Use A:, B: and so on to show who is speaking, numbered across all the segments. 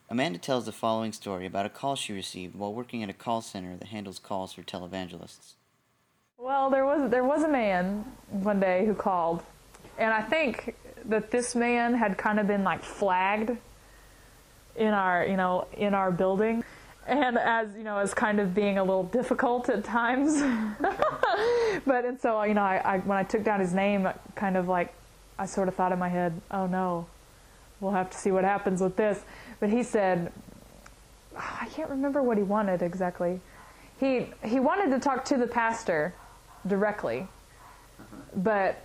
A: Amanda tells the following story about a call she received while working at a call center that handles calls for televangelists.
B: Well, there was a man one day who called, and I think that this man had kind of been like flagged in our building, and as kind of being a little difficult at times. And so I when I took down his name, kind of like I sort of thought in my head, oh no, we'll have to see what happens with this. But he said, I can't remember what he wanted exactly. He wanted to talk to the pastor directly, but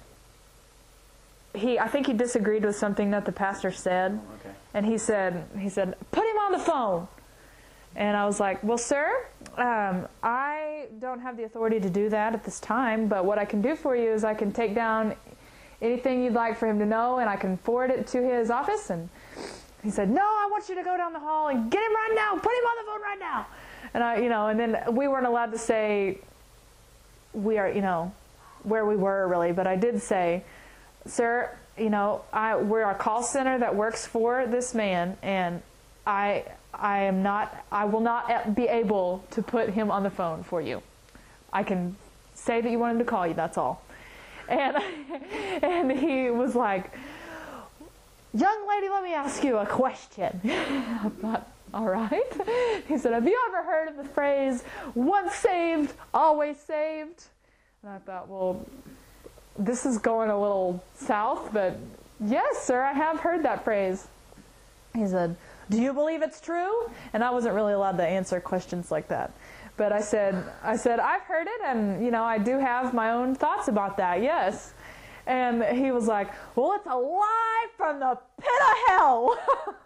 B: I think he disagreed with something that the pastor said.
A: Okay.
B: And he said, put him on the phone. And I was like, well, sir, I don't have the authority to do that at this time, but what I can do for you is I can take down anything you'd like for him to know, and I can forward it to his office. And he said, no, I want you to go down the hall and get him right now. Put him on the phone right now. And and then we weren't allowed to say we are, where we were really, but I did say, sir, we're a call center that works for this man, and I will not be able to put him on the phone for you. I can say that you want him to call you, that's all. And he was like, young lady, let me ask you a question. I thought, all right. He said, have you ever heard of the phrase, once saved, always saved? And I thought, well, this is going a little south, but yes, sir, I have heard that phrase. He said, do you believe it's true? And I wasn't really allowed to answer questions like that. But I said, I've heard it, and, I do have my own thoughts about that, yes. And he was like, well, it's a lie from the pit of hell.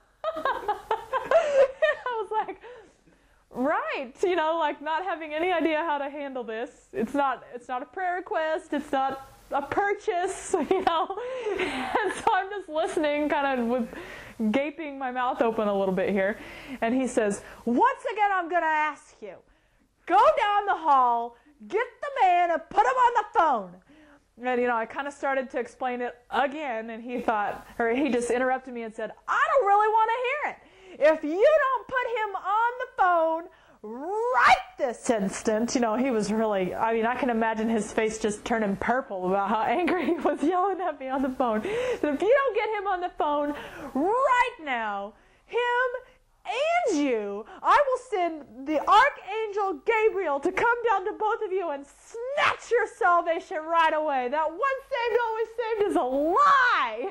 B: I was like, right, like not having any idea how to handle this. It's not a prayer request, it's not a purchase, And so I'm just listening, kind of with gaping my mouth open a little bit here. And he says, once again, I'm going to ask you, go down the hall, get the man, and put him on the phone. And, I kind of started to explain it again, and he just interrupted me and said, I don't really want to hear it. If you don't put him on the phone right this instant, he was really, I can imagine his face just turning purple about how angry he was yelling at me on the phone. So if you don't get him on the phone right now, him and you, I will send the Archangel Gabriel to come down to both of you and snatch your salvation right away. That once saved, always saved is a lie.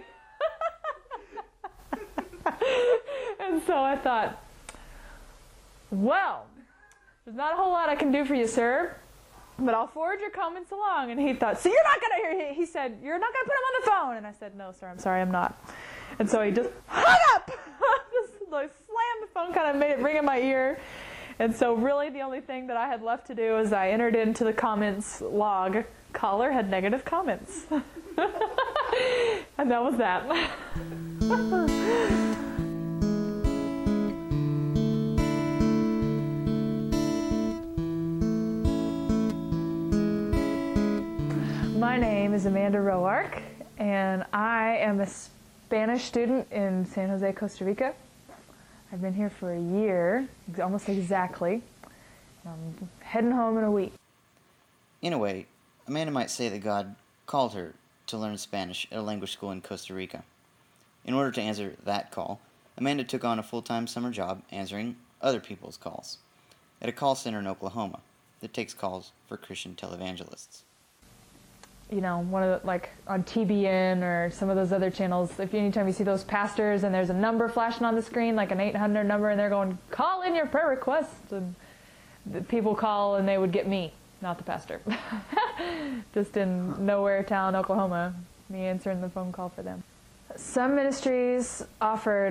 B: And so I thought, well, there's not a whole lot I can do for you, sir, but I'll forward your comments along. And he thought, so you're not going to hear, he said, you're not going to put him on the phone. And I said, no, sir, I'm sorry, I'm not. And so he just hung up, just like slammed the phone, kind of made it ring in my ear. And so really the only thing that I had left to do is I entered into the comments log, caller had negative comments. And that was that. My name is Amanda Roark, and I am a Spanish student in San Jose, Costa Rica. I've been here for a year, almost exactly. I'm heading home in a week.
A: In a way, Amanda might say that God called her to learn Spanish at a language school in Costa Rica. In order to answer that call, Amanda took on a full-time summer job answering other people's calls at a call center in Oklahoma that takes calls for Christian televangelists.
B: One of the, like on TBN or some of those other channels, anytime you see those pastors and there's a number flashing on the screen, like an 800 number, and they're going, call in your prayer request, and the people call and they would get me, not the pastor. Just in nowhere town, Oklahoma, me answering the phone call for them. Some ministries offered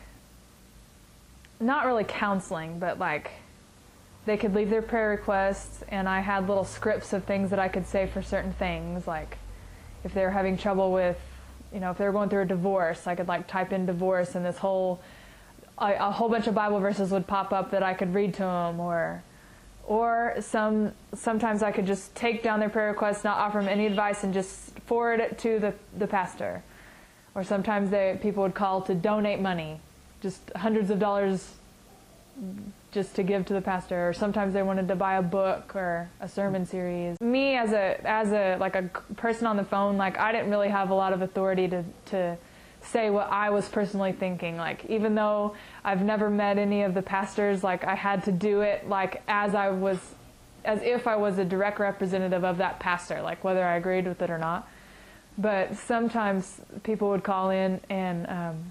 B: not really counseling, but they could leave their prayer requests, and I had little scripts of things that I could say for certain things, like if they were having trouble with, if they were going through a divorce, I could type in divorce, and a whole bunch of Bible verses would pop up that I could read to them, or sometimes I could just take down their prayer requests, not offer them any advice, and just forward it to the pastor. Or sometimes people would call to donate money, just hundreds of dollars just to give to the pastor, or sometimes they wanted to buy a book or a sermon series. Me as a like a person on the phone, like I didn't really have a lot of authority to say what I was personally thinking. Like even though I've never met any of the pastors, like I had to do it like as if I was a direct representative of that pastor, like whether I agreed with it or not. But sometimes people would call in and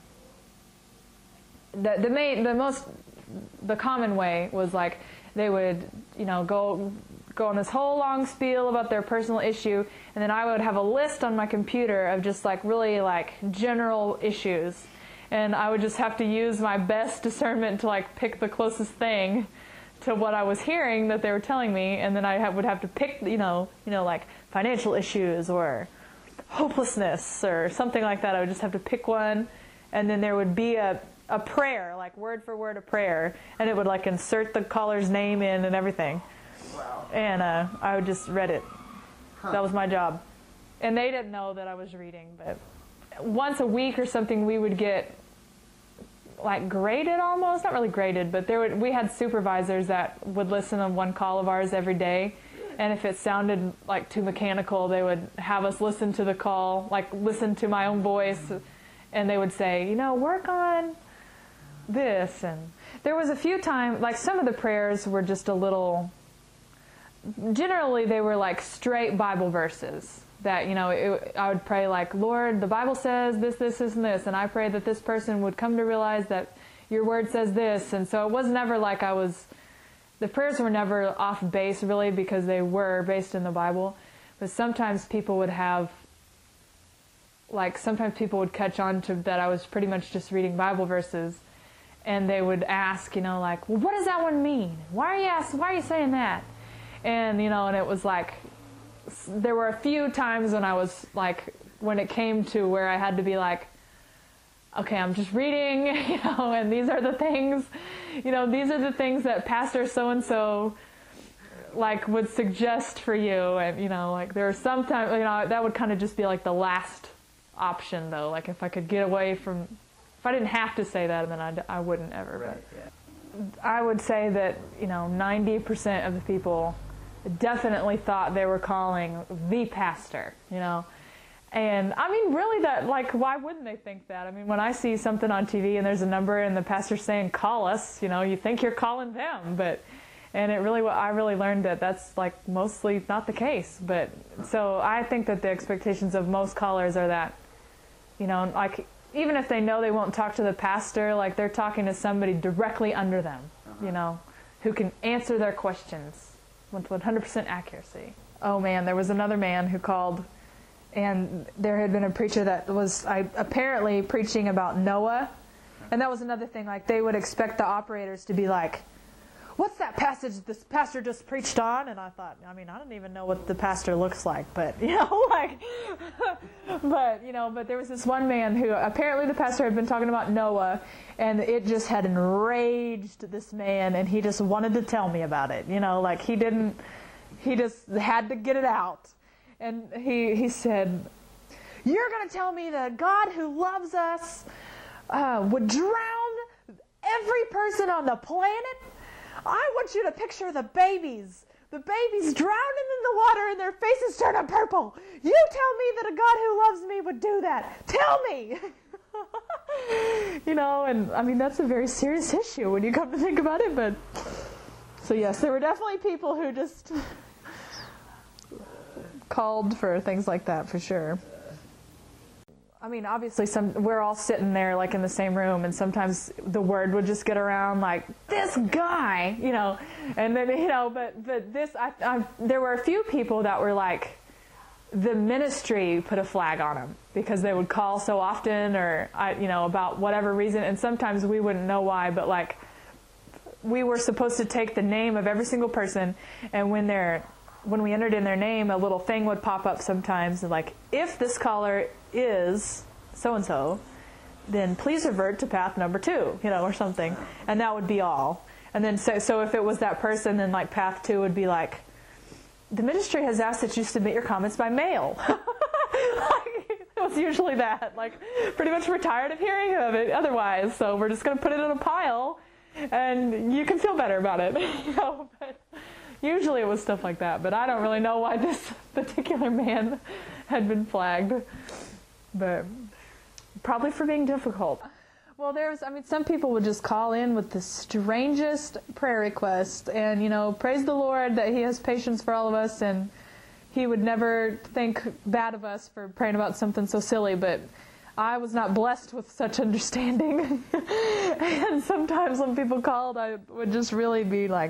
B: the common way was like they would, go on this whole long spiel about their personal issue, and then I would have a list on my computer of just like really like general issues, and I would just have to use my best discernment to like pick the closest thing to what I was hearing that they were telling me, and then I would have to pick, like financial issues or hopelessness or something like that. I would just have to pick one, and then there would be a prayer, like word for word a prayer, and it would like insert the caller's name in and everything.
A: Wow.
B: And I would just read it. Huh. That was my job. And they didn't know that I was reading, but once a week or something we would get like graded almost, not really graded, but we had supervisors that would listen to one call of ours every day, and if it sounded like too mechanical, they would have us listen to the call, like listen to my own voice, and they would say, work on this. And there was a few times, like some of the prayers were just a little, generally they were like straight Bible verses that, I would pray like, Lord, the Bible says this, this, this, and this, and I pray that this person would come to realize that your word says this. And so it was never like the prayers were never off base really, because they were based in the Bible. But sometimes people would catch on to that I was pretty much just reading Bible verses, and they would ask, like, well, what does that one mean? Why are you saying that? And, and it was like, there were a few times when I was like, when it came to where I had to be like, okay, I'm just reading, and these are the things, these are the things that Pastor so-and-so like would suggest for you. And, like there were sometimes, that would kind of just be like the last option though. Like if I could get away from, if I didn't have to say that, then I wouldn't ever.
A: Right,
B: but I would say that, 90% of the people definitely thought they were calling the pastor, And I mean, really that, like, why wouldn't they think that? I mean, when I see something on TV and there's a number and the pastor's saying, call us, you think you're calling them, and I really learned that that's like mostly not the case. But so I think that the expectations of most callers are that, like, even if they know they won't talk to the pastor, like they're talking to somebody directly under them, who can answer their questions with 100% accuracy. Oh man, there was another man who called, and there had been a preacher that was apparently preaching about Noah. And that was another thing, like they would expect the operators to be like, what's that passage this pastor just preached on? And I thought, I don't even know what the pastor looks like, but, but there was this one man who apparently the pastor had been talking about Noah, and it just had enraged this man, and he just wanted to tell me about it, like he just had to get it out. And he said, you're going to tell me that God who loves us would drown every person on the planet? I want you to picture the babies drowning in the water and their faces turning purple. You tell me that a God who loves me would do that. Tell me. And that's a very serious issue when you come to think about it. But so yes, there were definitely people who just called for things like that for sure. Obviously we're all sitting there like in the same room, and sometimes the word would just get around like, this guy, and then, but this, there were a few people that were like, the ministry put a flag on them because they would call so often or, about whatever reason, and sometimes we wouldn't know why, but like, we were supposed to take the name of every single person, and when we entered in their name, a little thing would pop up sometimes, like, if this caller is so-and-so, then please revert to path number 2, or something. And that would be all. And then so if it was that person, then like path 2 would be like, the ministry has asked that you submit your comments by mail. Like, it was usually that. Like, pretty much we're tired of hearing of it otherwise, so we're just going to put it in a pile, and you can feel better about it. But usually it was stuff like that. But I don't really know why this particular man had been flagged. But probably for being difficult. Well, some people would just call in with the strangest prayer request, and, praise the Lord that He has patience for all of us, and He would never think bad of us for praying about something so silly, but I was not blessed with such understanding. And sometimes when people called, I would just really be like,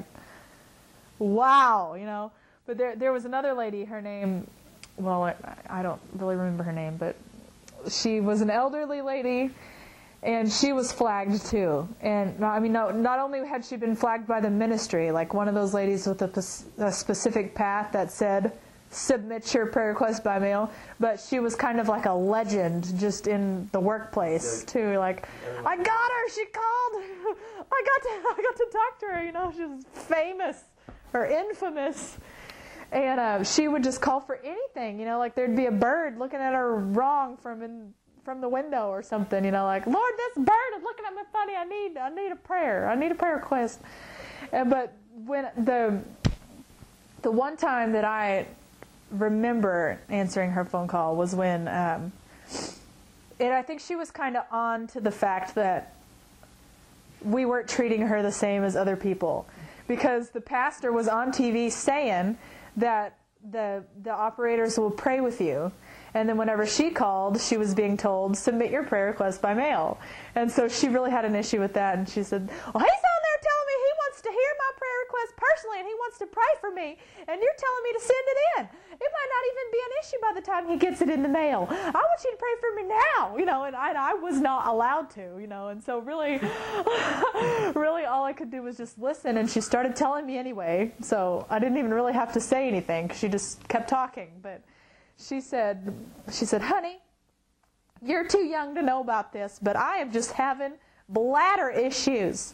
B: wow, But there was another lady, her name, well, I don't really remember her name, but she was an elderly lady, and she was flagged too. And not only had she been flagged by the ministry, like one of those ladies with a specific path that said, submit your prayer request by mail, but she was kind of like a legend just in the workplace too. Like, I got her, she called, I got to talk to her, she was famous or infamous. And she would just call for anything, like there'd be a bird looking at her wrong from the window or something, like, Lord, this bird is looking at me funny. I need a prayer. I need a prayer request. But when the one time that I remember answering her phone call was when, and I think she was kind of on to the fact that we weren't treating her the same as other people, because the pastor was on TV saying that the operators will pray with you. And then whenever she called, she was being told, submit your prayer request by mail. And so she really had an issue with that. And she said, well, he's on there telling me he wants to hear my prayer request personally, and he wants to pray for me. And you're telling me to send it in. It might not even be an issue by the time he gets it in the mail. I want you to pray for me now, and I was not allowed to, And so really, really all I could do was just listen. And she started telling me anyway. So I didn't even really have to say anything, because she just kept talking. But she said, honey, you're too young to know about this, but I am just having bladder issues.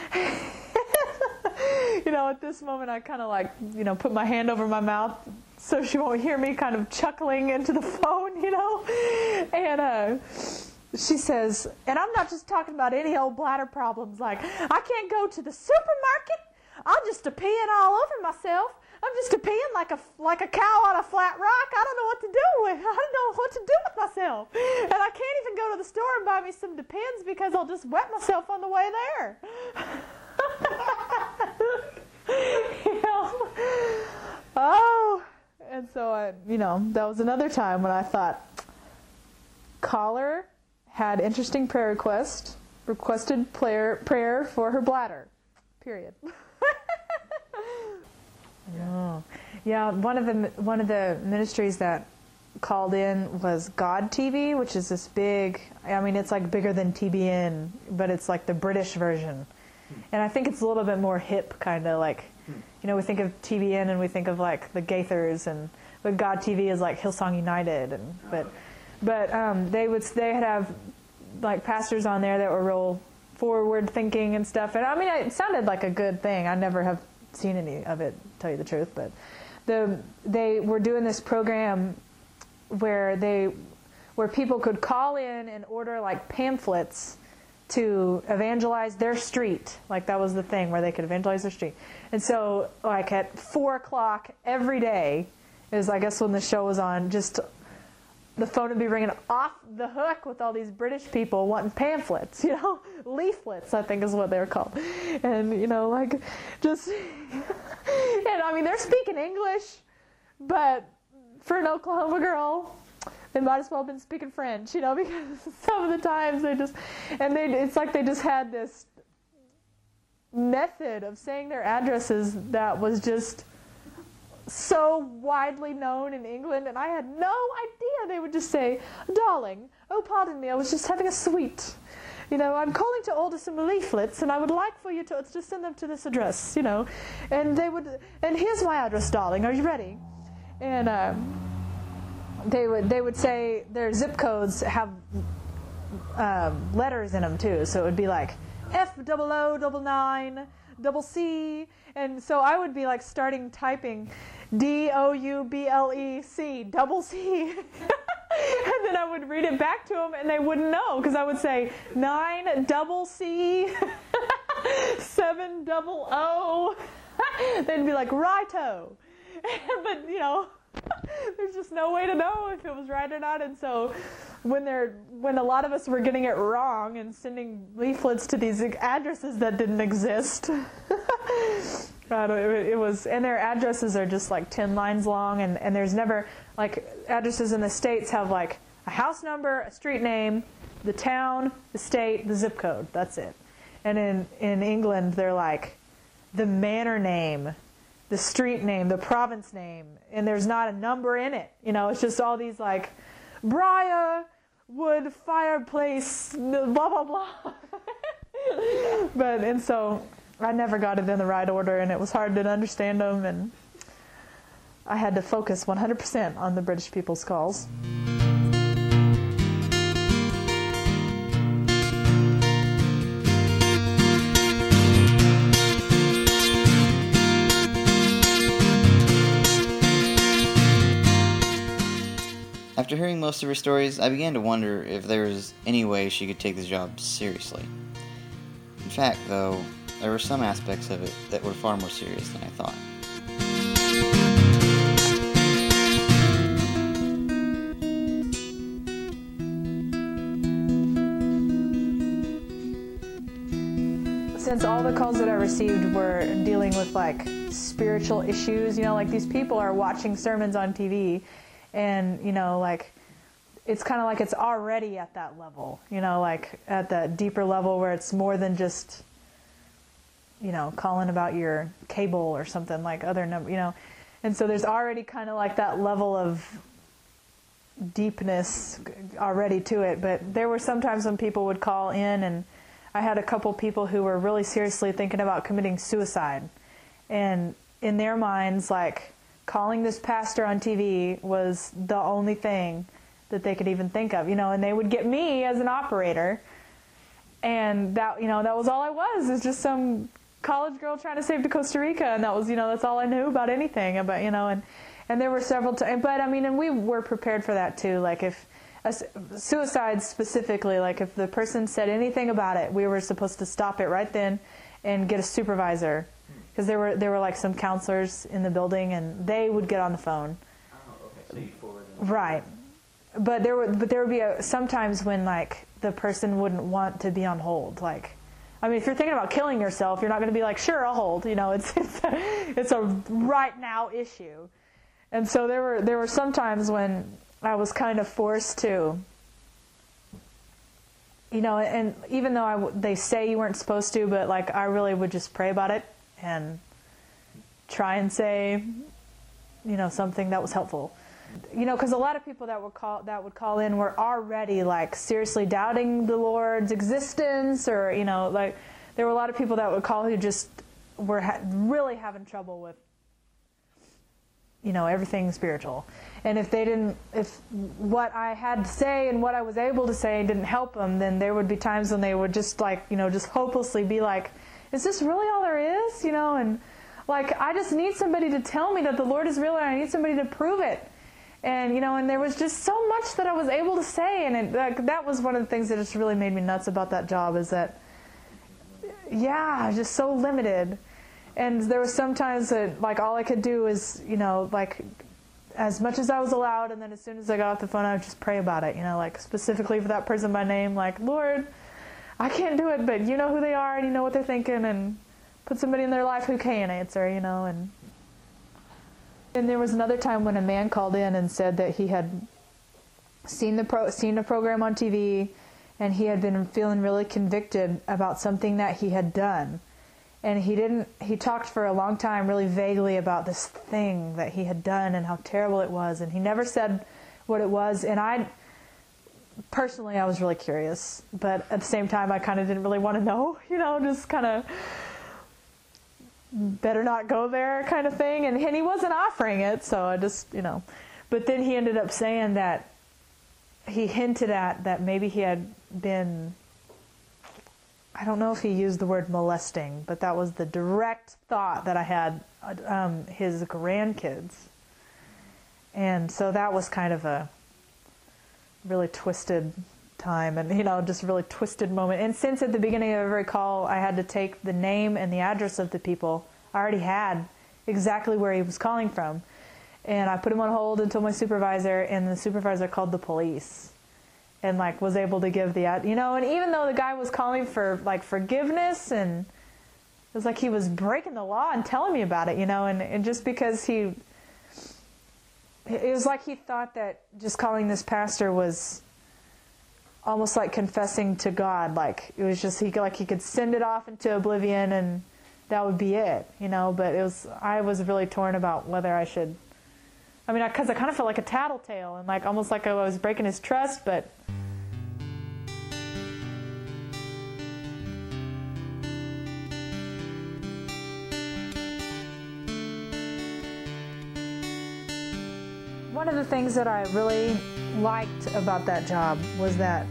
B: At this moment I kind of like, put my hand over my mouth so she won't hear me kind of chuckling into the phone, And she says, and I'm not just talking about any old bladder problems, like, I can't go to the supermarket. I'm just a-peeing all over myself. I'm just a-peeing like a cow on a flat rock. I don't know what to do with myself. And I can't even go to the store and buy me some Depends, because I'll just wet myself on the way there. Oh, and so that was another time when I thought, caller had interesting prayer request, requested prayer for her bladder, period. Oh. Yeah, one of the ministries that called in was God TV, which is this big, it's like bigger than TBN, but it's like the British version. And I think it's a little bit more hip, kind of like, we think of TBN and we think of like the Gaithers, but God TV is like Hillsong United, but they'd have like pastors on there that were real forward thinking and stuff, and it sounded like a good thing. I never have seen any of it, to tell you the truth, but they were doing this program where people could call in and order like pamphlets to evangelize their street. Like, that was the thing, where they could evangelize their street. And so like at 4:00 every day is, I guess, when the show was on, just the phone would be ringing off the hook with all these British people wanting pamphlets, leaflets, I think is what they were called. And, like, just, and they're speaking English, but for an Oklahoma girl, they might as well have been speaking French, because some of the times it's like they just had this method of saying their addresses that was just so widely known in England, and I had no idea. They would just say, darling, oh, pardon me, I was just having a sweet. I'm calling to order some leaflets, and I would like for you to send them to this address, And and here's my address, darling, are you ready? And they would say their zip codes have letters in them too, so it would be like F0099 C, and so I would be like starting typing DOUBLEC double C. And then I would read it back to them, and they wouldn't know, because I would say 9CC 700. They'd be like, righto. But, there's just no way to know if it was right or not. And so when a lot of us were getting it wrong and sending leaflets to these addresses that didn't exist, it was, and their addresses are just like 10 lines long, and there's never, like, addresses in the States have like a house number, a street name, the town, the state, the zip code. That's it. And in England, they're like the manor name, the street name, the province name, and there's not a number in it. It's just all these like Briarwood fireplace, blah, blah, blah. And so I never got it in the right order, and it was hard to understand them, and I had to focus 100% on the British people's calls.
A: After hearing most of her stories, I began to wonder if there was any way she could take the job seriously. In fact, though, there were some aspects of it that were far more serious than I thought.
B: Since all the calls that I received were dealing with like spiritual issues, like these people are watching sermons on TV, and like it's kind of like it's already at that level, like at that deeper level where it's more than just calling about your cable or something, like other number, and so there's already kind of like that level of deepness already to it. But there were sometimes when people would call in, and I had a couple people who were really seriously thinking about committing suicide, and in their minds, like, calling this pastor on TV was the only thing that they could even think of, and they would get me as an operator, and that, that was all I was, is just some college girl trying to save to Costa Rica, and that was, that's all I knew about anything, about, and there were several times, but I mean, and we were prepared for that too, like if suicide specifically, like if the person said anything about it, we were supposed to stop it right then and get a supervisor. Because there were like some counselors in the building, and they would get on the phone.
A: Oh, okay. So you forward them.
B: Right, but there would be sometimes when like the person wouldn't want to be on hold. Like, I mean, if you're thinking about killing yourself, you're not going to be like, sure, I'll hold. It's a right now issue, and so there were some times when I was kind of forced to. And even though they say you weren't supposed to, but like I really would just pray about it and try and say, something that was helpful. Because a lot of people that would call in were already like seriously doubting the Lord's existence, or like there were a lot of people that would call who just were really having trouble with everything spiritual. And if what I had to say and what I was able to say didn't help them, then there would be times when they would just like, just hopelessly be like, is this really all there is? And like, I just need somebody to tell me that the Lord is real, and I need somebody to prove it. And, and there was just so much that I was able to say. And that was one of the things that just really made me nuts about that job, is that, just so limited. And there was sometimes that, like, all I could do is, like, as much as I was allowed, and then as soon as I got off the phone, I would just pray about it, like, specifically for that person by name, like, Lord, I can't do it, but you know who they are, and you know what they're thinking, and put somebody in their life who can answer, and there was another time when a man called in and said that he had seen a program on TV, and he had been feeling really convicted about something that he had done. And he talked for a long time really vaguely about this thing that he had done and how terrible it was. And he never said what it was. And I was really curious. But at the same time, I kind of didn't really want to know, just kind of better not go there kind of thing. And he wasn't offering it. So I just, But then he ended up saying that he hinted at that maybe he had been... I don't know if he used the word molesting, but that was the direct thought that I had, his grandkids. And so that was kind of really twisted time and, just really twisted moment. And since at the beginning of every call, I had to take the name and the address of the people, I already had exactly where he was calling from. And I put him on hold until my supervisor, and the supervisor called the police and was able to give and even though the guy was calling for forgiveness, and it was like he was breaking the law and telling me about it, and just because it was like he thought that just calling this pastor was almost like confessing to God. It was just, he could send it off into oblivion and that would be it, but I was really torn about whether I should, because I kind of felt like a tattletale and almost like I was breaking his trust, but one of the things that I really liked about that job was that,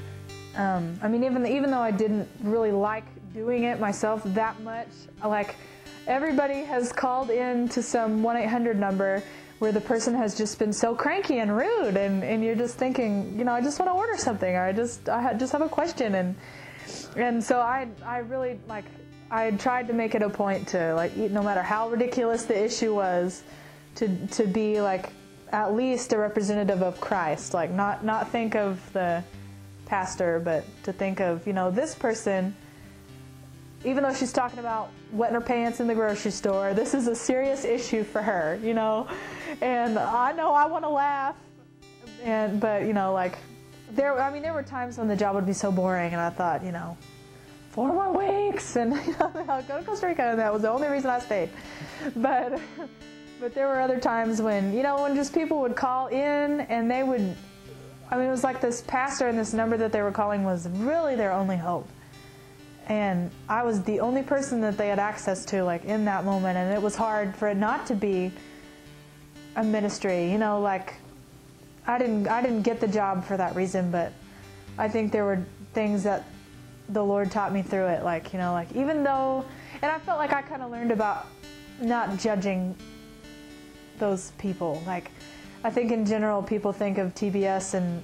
B: even though I didn't really like doing it myself that much, everybody has called in to some 1-800 number where the person has just been so cranky and rude, and you're just thinking, I just want to order something, or I just have a question, and so I really I tried to make it a point to no matter how ridiculous the issue was, to be at least a representative of Christ, not think of the pastor, but to think of, this person, even though she's talking about wetting her pants in the grocery store, this is a serious issue for her, and I know I want to laugh, but there were times when the job would be so boring, and I thought, 4 more weeks, and I'll go to Costa Rica, and that was the only reason I stayed, but there were other times when, when just people would call in and they would, it was like this pastor and this number that they were calling was really their only hope. And I was the only person that they had access to, in that moment. And it was hard for it not to be a ministry, I didn't get the job for that reason, but I think there were things that the Lord taught me through it. Even though, and I felt like I kind of learned about not judging those people. I think in general people think of TBN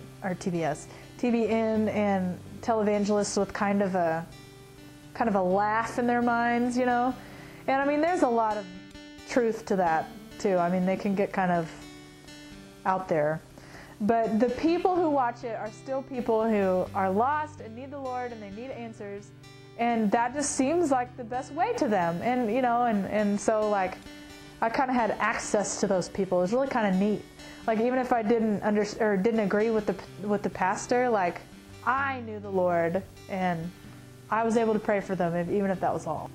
B: and televangelists with kind of a laugh in their minds, and there's a lot of truth to that too. They can get kind of out there, but the people who watch it are still people who are lost and need the Lord, and they need answers, and that just seems like the best way to them, and and so I kind of had access to those people. It was really kind of neat. Even if I didn't didn't agree with the pastor, I knew the Lord, and I was able to pray for them, even if that was all.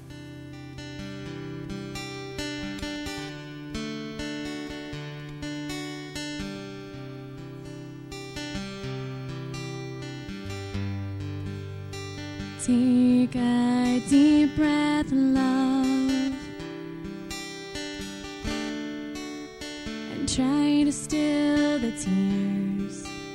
C: Take a deep breath, love, and try to still the tears